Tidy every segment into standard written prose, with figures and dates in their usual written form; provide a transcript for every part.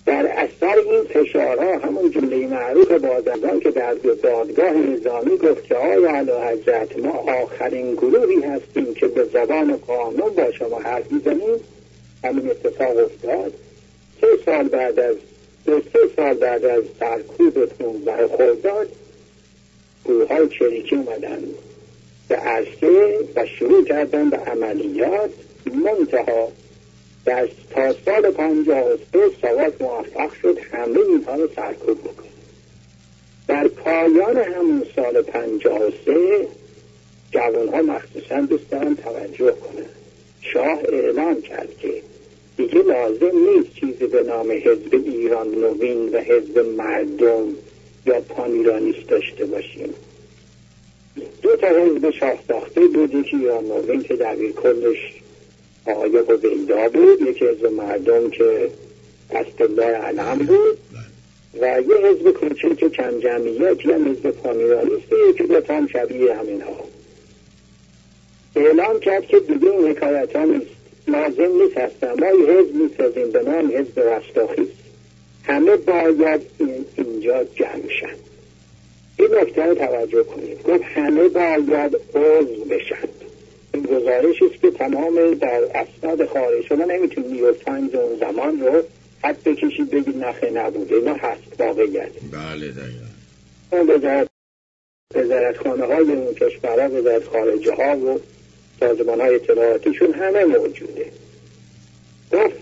در اثر این فشارها همون جمله معروف بازرگان که در دادگاه نظامی گفت که آقای اعلیحضرت ما آخرین گروهی هستیم که به زبان و قانون با شما حرف میزنیم، همین اتفاق افتاد. 3 سال بعد از سرکوبتون در خرداد گروه‌های چریکی اومدن به عرصه و شروع کردن به عملیات. منتها تا سال 53 ساواک موفق شد همه اینها رو سرکوب بکنه. در پایان همون سال 53 جوانها مخصوصا دوست دارن توجه کنن، شاه اعلام کرد که دیگه لازم نیست چیزی به نام حزب ایران نوین و حزب مردم یا پانیرانیست داشته باشیم. 2 تا حزب شاه ساخته بود، یکی ایران نوین که دبیر کلش آقای هویدا بود، یکی حزب مردم که اسدالله علم بود و یه حزب کوچک که کم جمعیتی هم حزب پانیرانیسته که 2 تا هم شبیه همین ها. اعلام کرد که دیگه این حکایت ها نیست، لازم نیست هستن، ما یه حزب میسازیم به نام حزب رستاخیز، همه باید اینجا جمع شن. این نکته رو توجه کنید، گفت همه باید عضو بشن. این گزارشی است که تمام در اسناد خارج شما نمیتونید نیوزتایمز اون زمان رو حد بکشید بگید نخه نبوده، اینا هست واقعیت. بله دقیقا. اون وزارتخانه های اون کشورها، وزارت خارجه ها و سازمان های اطلاعاتیشون همه موجوده. گفت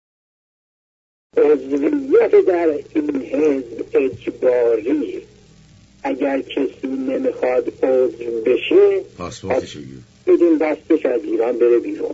عضویت در این حزب اجباری، اگر کسی نمیخواد عضو بشه پاسپورتشو بدون دستش از ایران بره بیرون.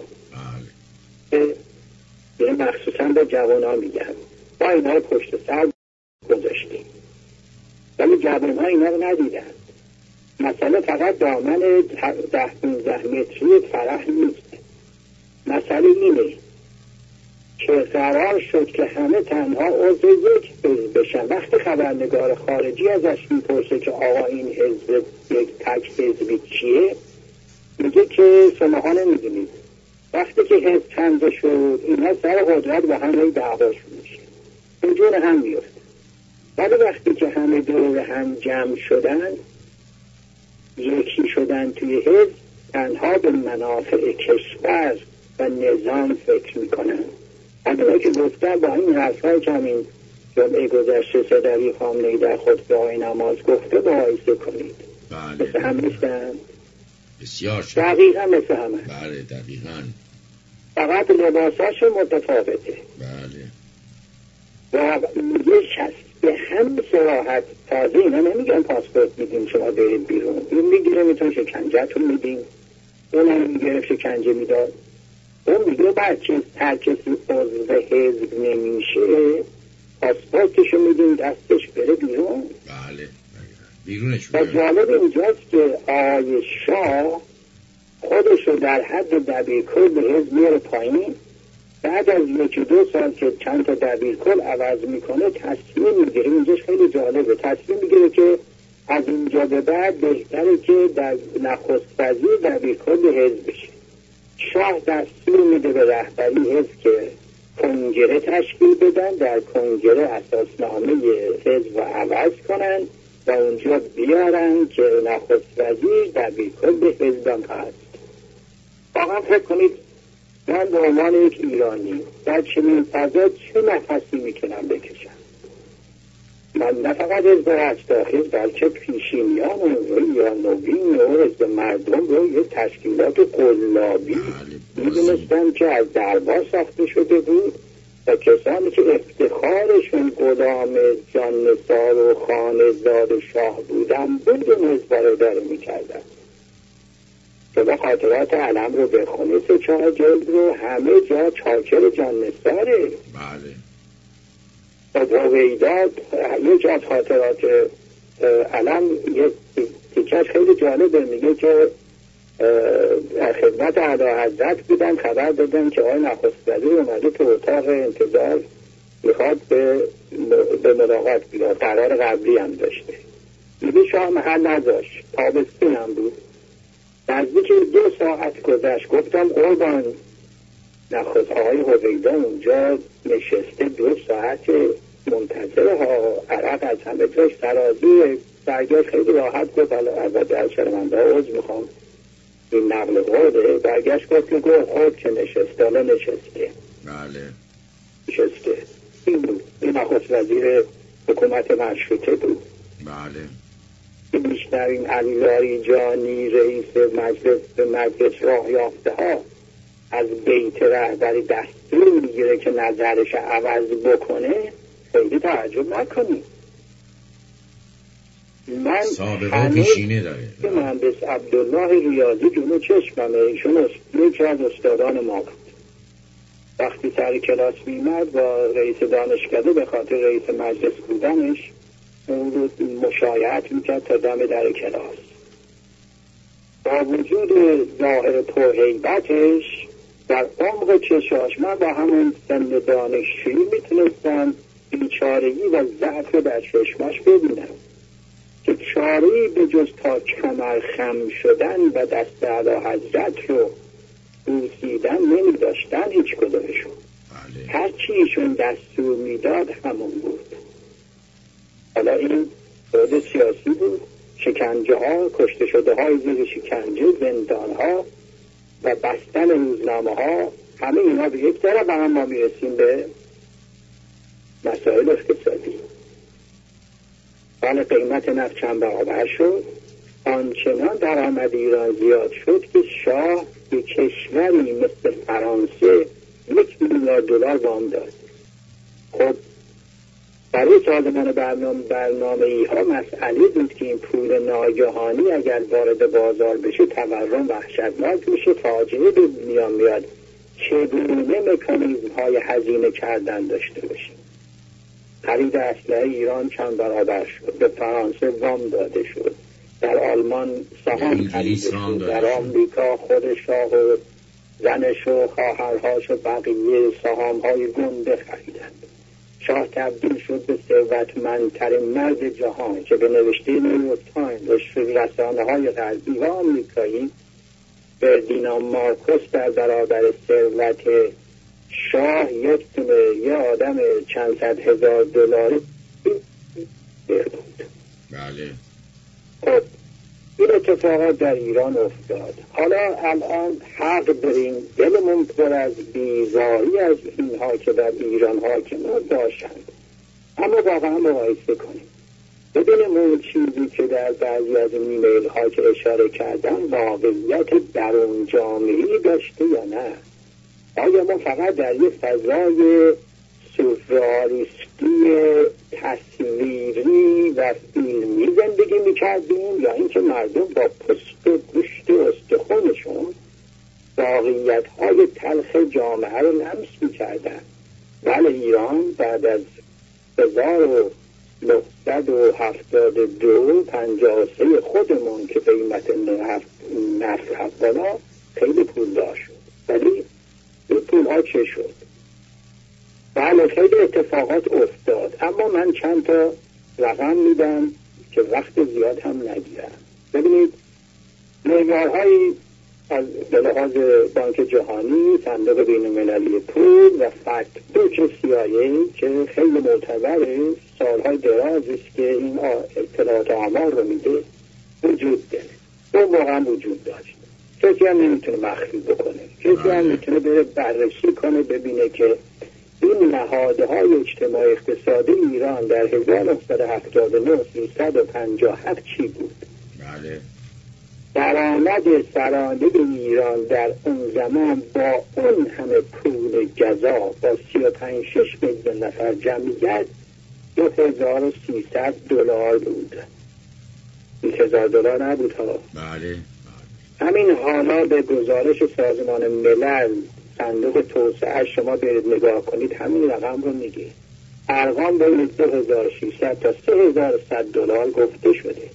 بله. مخصوصا به جوان ها میگن با اینا پشت سر گذاشتیم، ولی جوان ها اینا رو ندیدن. مسئله فقط دامن 10-15 متری فرح نیست، مسئله اینه که قرار شد که همه تنها عضو یک حزب بشن. وقتی خبرنگار خارجی ازش میپرسه که آقا این حزب یک تک حزبی چیه، میگه که شماها نمیدونید. وقتی که حزب چند شد اینا سر قدرت با هم دعواشون میشه، اینجور هم میفته. ولی وقتی که همه دور هم جمع شدن، یکی شدن توی حزب، تنها به منافع کشور و نظام فکر میکنن. همینه که گفتن با این حرفای که همین جمعه گذشته صدری خامنه‌ای در خطبه های نماز گفته مقایسه کنید. بله. مثل هم نیستن؟ بسیار شد. دقیقا مثل همه. بله دقیقا. فقط لباساشون متفاوته. بله. و میگه به هم صراحت، تازه اینا نمیگن پاسپورت میدیم شما برید بیرون، این میگیره میتون شکنجهتون میدیم، اون هم میگرفت شکنجه میداد. اون میگه بعد که هر کسی عضو حزب نمیشه پاسپورتشو میدیم دستش بره بیرون. بله بیرونش. و جالب اینجاست که آقای شاه خودشو در حد دبیرکل حزب میاره پایین، بعد از 1-2 سال که چند تا دبیرکل عوض میکنه تصمیم میگیره. اینجاش خیلی جالبه، تصمیم میگیره که از اینجا به بعد بهتره که در نخست وزیر دبیرکل حزب بشه. شاه دستور میده به رهبری حزب که کنگره تشکیل بدن، در کنگره اساسنامه حزب رو عوض کنن و اونجا بیارن که نخست وزیر دبیرکل حزبم هست. واقعا فکر کنید من به عنوان یک ایرانی در چنین فضا چه نفسی میتونم بکشم؟ من نه فقط حزب رستاخیز بلکه پیشینیان اون یا نوین و حزب مردم رو یه تشکیلات قلابی میدونستم که از دربار ساخته شده بود و کسانی که افتخارشون غلام جان نثار و خانه‌زاد شاه بودن بدون حزب رو داره میکردن. که خاطرات علم رو بخونه 3-4 جلد رو همه جا چاکر جان نثاره. بله. هویدا یه جا خاطرات علم یه تیکش خیلی جالبه، میگه که در خدمت اعلیحضرت بودن، خبر دادن که آقای نخست وزیر اومده تو اتاق انتظار میخواد به ملاقات بیاد، قرار قبلی هم داشته. میگه شاه محل نذاشت، تابستون هم بود، نزدیک 2 ساعت گذشت. گفتم قربان نخست آقای هویدا اونجا نشسته 2 ساعت منتظر ها، عرق از همه جاش سرازی، برگشت خیلی راحت گفت البته از شرمنده ها عذر میخوام این نقل قوله، برگشت گفت که خود که نشسته حالا نشسته. بله نشسته. این بود، این نخست وزیر حکومت مشروطه بود. بله. میشنویم علی لاریجانی رئیس مجلس راه یافته ها از بیت رهبری دستور میگیره که نظرش عوض بکنه، خیلی تعجب نکنیم. من سابقه پیشینه داره. مهندس عبدالله ریاضی جلو چشممه، ایشون یکی از استادان ما بود. وقتی سر کلاس میمد با رئیس دانشکده به خاطر رئیس مجلس بودنش اون رو مشایعت میکرد تا دم در کلاس. با وجود ظاهر پرهیبتش در عمق چشاش من با همون سن دانشجویی میتونستم بیچارگی و ضعف در چشماش ببینم که چاره‌ای به جز تا کمر خم شدن و دست اعلیحضرت رو بوسیدن نمی داشتن هیچ کدومشون. هر چی ایشون دستور میداد همون بود. حالا این بعد سیاسی بود، شکنجه ها، کشته شده های زیر شکنجه، زندان ها و بستن روزنامه ها، همه اینا به یک طرف و هم ما میرسیم به مسائل اقتصادی. حالا قیمت نفت چند برابر شد، آنچنان درآمد ایران زیاد شد که شاه به کشوری مثل فرانسه $1 میلیارد وام داد. خب برای سازمان برنامه ای ها مسئله بود که این پول ناگهانی اگر وارد بازار بشه تورم وحشتناک میشه، فاجعه به میان میاد. چگونه مکانیزم های هزینه کردن داشته باشیم؟ خرید اسلحه ایران چند برابر شد، به فرانسه وام داده شد، در آلمان سهام خرید شد، در آمریکا خود شاه و زنش و خواهرهاش و بقیه سهام های گنده خریدند. شاه تبدیل شد به ثروتمندترین مرد جهان که به نوشته نیویورک تایمز و رسانه های غربی و آمریکایی فردیناند مارکوس در برابر ثروت شاه یه آدم چند صد هزار دلاری بود. بله. خب این اتفاقات در ایران افتاد. حالا الان حق داریم دلمون پر از بیزاری از اینها که در ایران حاکمان باشند، اما واقعا مقایسه کنیم ببینیم اون چیزی که در بعضی از ایمیل ها که اشاره کردم واقعیت درون جامعه‌ای داشته یا نه. آیا ما فقط در یک فضای سورئالیستی تصویری و فیلمی زندگی میکردیم یا اینکه مردم با پوست و گوشت و استخونشون واقعیت های تلخ جامعه رو لمس میکردن؟ بله، ایران بعد از 1972 53 خودمون که قیمت نفت رفت بالا خیلی پولدار شد، ولی این پول ها چه شد؟ بله خیلی اتفاقات افتاد، اما من چند تا رقم میدم که وقت زیاد هم نگیرم. ببینید معیارهایی از به لحاظ بانک جهانی، صندوق بین المللی پول و فکت بوک CIA که خیلی معتبره، سالهای درازی است که این اطلاعات آمار رو میده، وجود داره. اون واقعا وجود داشت، کسی هم نمیتونه مخفی بکنه، کسی هم میتونه بره بررسی کنه ببینه که این نهادهای اجتماعی اقتصادی ایران در 1979 357 چی بود؟ بله. درآمد سرانه ایران در اون زمان با اون همه پول جزا با 35-6 میلیون نفر جمعیت $2,300 بود. $20,000 نبود ها. بله. همین حالا به گزارش سازمان ملل صندوق توسعه شما برید نگاه کنید همین رقم رو میگه. ارقام بین $2,600 تا $3,100 گفته شده.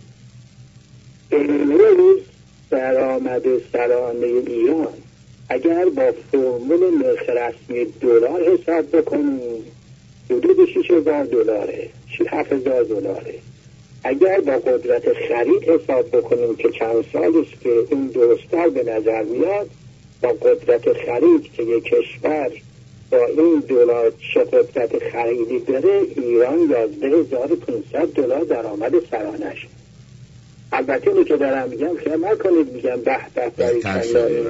امروز درآمد سرانه ایران اگر با فرمول نرخ رسمی دلار حساب بکنیم حدود $6,000 $7,000. اگر با قدرت خرید حساب بکنیم که چند سال است که این درست‌تر به نظر میاد، با قدرت خرید که یک کشور با این دلار چه قدرت خریدی داره، ایران 11,500 دلار درآمد سرانش. البته اینو که دارم میگم خیال نکنید میگم به برای کلانی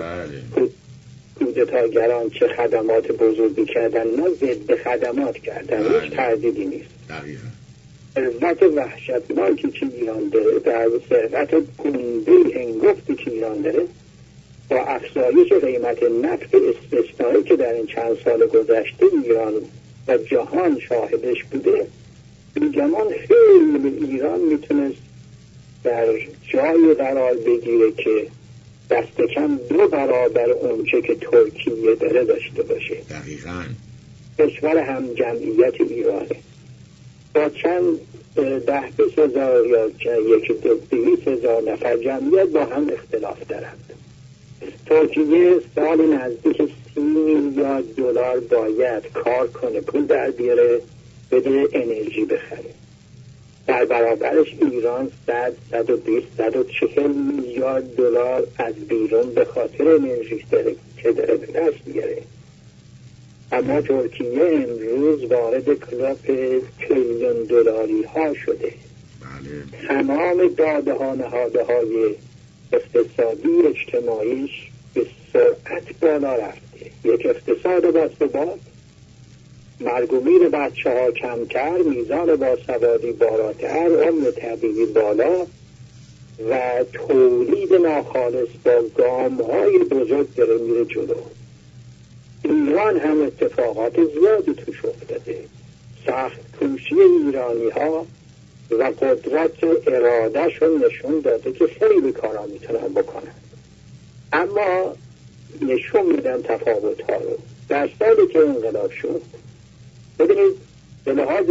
کودتاگران چه خدمات بزرگی کردن، نه ضد خدمات کردن، هیچ تردیدی نیست. ثروت وحشتناکی که ایران داره، در ثروت گنده هنگفتی که ایران داره، با افزایش قیمت نفت استثنایی که در این چند سال گذشته ایران و جهان شاهدش بوده، بیگمان خیلی ایران میتونست در جای قرار بگیره که دست کم 2 برابر اونچه که ترکیه داره داشته باشه. دقیقاً کشور هم جمعیت ایرانه، با چند 10-20 هزار یا 1-200 هزار نفر جمعیت با هم اختلاف دارند. ترکیه سال نزدیک 30 میلیارد دلار باید کار کنه، پول در بیاره، بده انرژی بخره. در برابرش ایران 100-120-140 میلیارد دلار از بیرون به خاطر انرژی که داره به دست میاره. اما ترکیه امروز وارد کلاب تریلیون دلاری ها شده. تمام داده ها نهاده های اقتصادی اجتماعیش به سرعت بالا رفته. یک اقتصاد باثبات، مرگ و میر بچه ها کمتر، میزان باسوادی بالاتر، عمر طبیعی بالا و تولید ناخالص با گام های بزرگ داره میره جلو. ایران هم اتفاقات زیادی توش افتاده. سخت کوشی ایرانی ها و قدرت ارادهشون نشون داده که خیلی کارا میتونن بکنن، اما نشون میدن تفاوت ها رو. در سالی که انقلاب شد، ببینید به لحاظ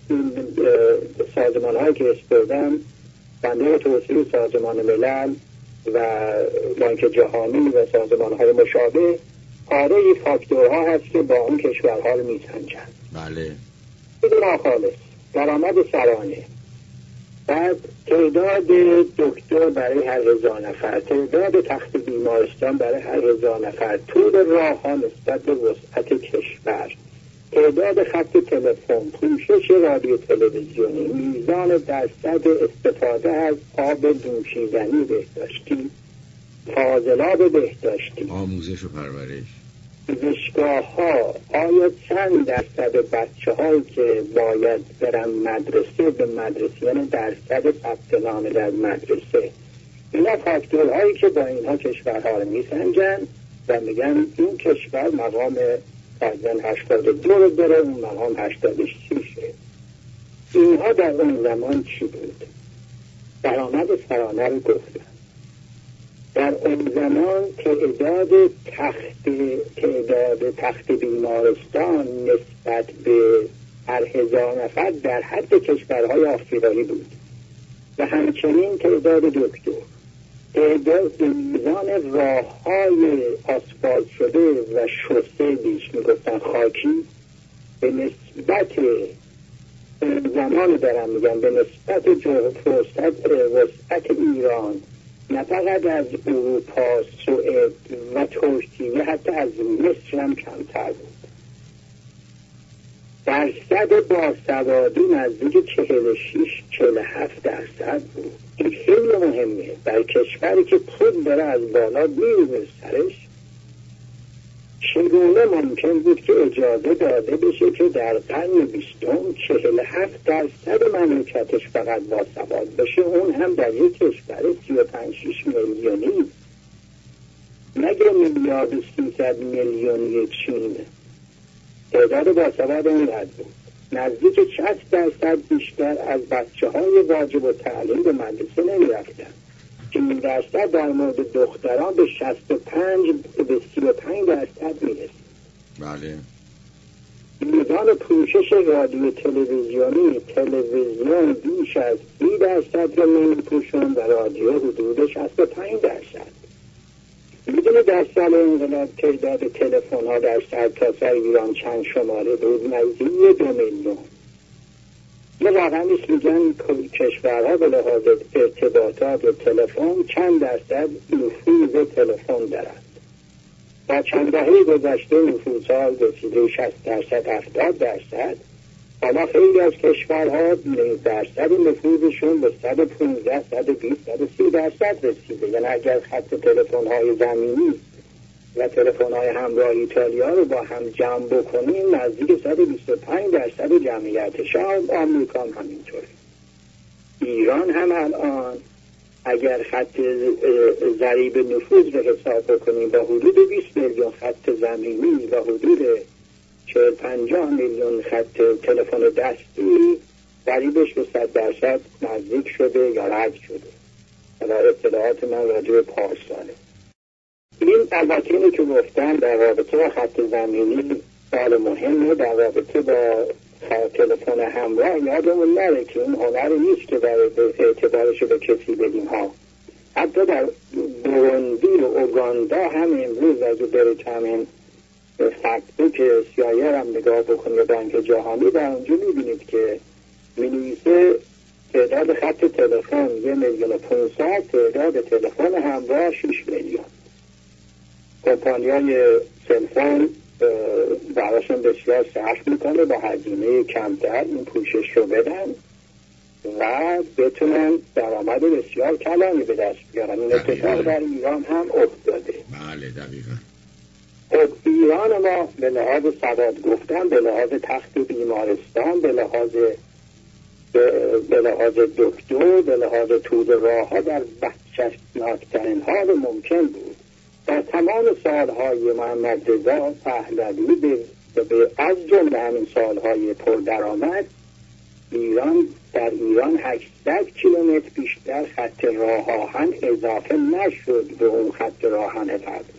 سازمان هایی که اسپردم، بنده توسعه سازمان ملل و بانک جهانی و سازمان های مشابه، پاره فاکتورها هست که با اون کشورها رو میسنجن. بله. بدون خالص درآمد سرانه، بعد تعداد دکتر برای هر 1000 نفر، تعداد تخت بیمارستان برای هر 1000 نفر، طول راه ها نسبت به وسعت کشور، تعداد خط تلفن، پوشش رادیو تلویزیونی، میزان درصد استفاده از آب نوشیدنی بهداشتی، فاضلاب بهداشتی، آموزش و پرورش، دانشگاه ها، آیا چند درصد بچه هایی که باید برن مدرسه به مدرسه، یعنی درصد ثبت نام در مدرسه. اینا فاکتورهایی که با اینها کشورها رو میسنجن و میگن این کشور مقام فرزن 82 رو داره، اون مقام 86ه. اینها در اون زمان چی بود؟ درآمد سرانه رو گفتن. در اون زمان تعداد تخت بیمارستان نسبت به هر 1000 نفر در حد کشورهای آفریقایی بود و همچنین تعداد دکتر، تعداد میزان راههای آسفالت شده و شوسه بیش میگفتن خاکی به نسبت زمان دارم میگم به نسبت وسعت ایران، نه فقط از اروپا، سوئد و ترکیه، حتی از مصر هم کمتر بود. درصد باسوادی نزدیک 46-47 درصد بود. این خیلی مهمه برای کشوری که پول داره از بالا میره سرش. چگونه ممکن بود که اجازه داده بشه که در قرن 20 47 درصد مملکتش فقط باسواد بشه، اون هم در یک کشور 35-6 میلیونی، مگه 1,300,000,000 چین. تعداد باسواد اون قد بود. نزدیک 60 درصد بیشتر از بچه های واجب التعلیم به مدرسه نمی رفتن، که این درصد در مورد دختران به 35 درصد می رسید. بله. میزان پوشش رادیو تلویزیون بیش از 30 درصد رو می پوشن و رادیو حدود 65 درصد. میدونه در سال انقلاب تعداد تلفن ها در سرتاسر ایران چند شماره بود؟ نزدیک 2 میلیون. یه رقمیش میگن کشورها به لحاظ ارتباطات و تلفن چند درصد نفوذ تلفن دارند. در چند دهه گذشته نفوذها رسیده 60%، 70%. حالا خیلی از کشورها درصد نفوذشون به 115 120 130% رسیده. یعنی اگر خط تلفن‌های زمینی و تلفن‌های همراه ایتالیا رو با هم جمع بکنیم نزدیک 125% جمعیتش. آمریکا هم همینطوره. ایران هم الان اگر خط ضریب نفوذ رو حساب بکنیم با حدود 20 میلیون خط زمینی و حدود 40-50 میلیون خط تلفن دستی، ضریبش به 100% نزدیک شده یا رد شده. حالا اطلاعات من راجع به پارساله. این البته اینه که گفتم در رابطه با خط زمینی سوال مهمه. در رابطه با تلفن همراه یادمون نره که این هنر نیست که برای اعتبارش به کسی بدیم ها. حتی در بروندی و اوگاندا هم امروز اگه برید همین فکت که سیایر هم نگاه بکنید بانک جهانی، در اونجا میبینید که می‌نویسه تعداد خط تلفن 1,500,000، تعداد تلفن همراه 6 میلیون. کمپانی‌های سلفون براشون بسیار سخت میکنه با هزینه کمتر این پوشش رو بدن و بتونن درآمد بسیار کلانی به دست بیارن. این اتفاق در ایران هم افتاده. بله دقیقاً. خب ایران ما به لحاظ سواد گفتن، به لحاظ تخت بیمارستان، به لحاظ دکتر، به لحاظ طول راه ها در وحشتناکترین حال ممکن بود. در تمام سالهای محمد رضا پهلوی از جمله همین سالهای پردرآمد در ایران 800 کیلومتر بیشتر خط راه آهن اضافه نشد به اون خط راه آهن قبل.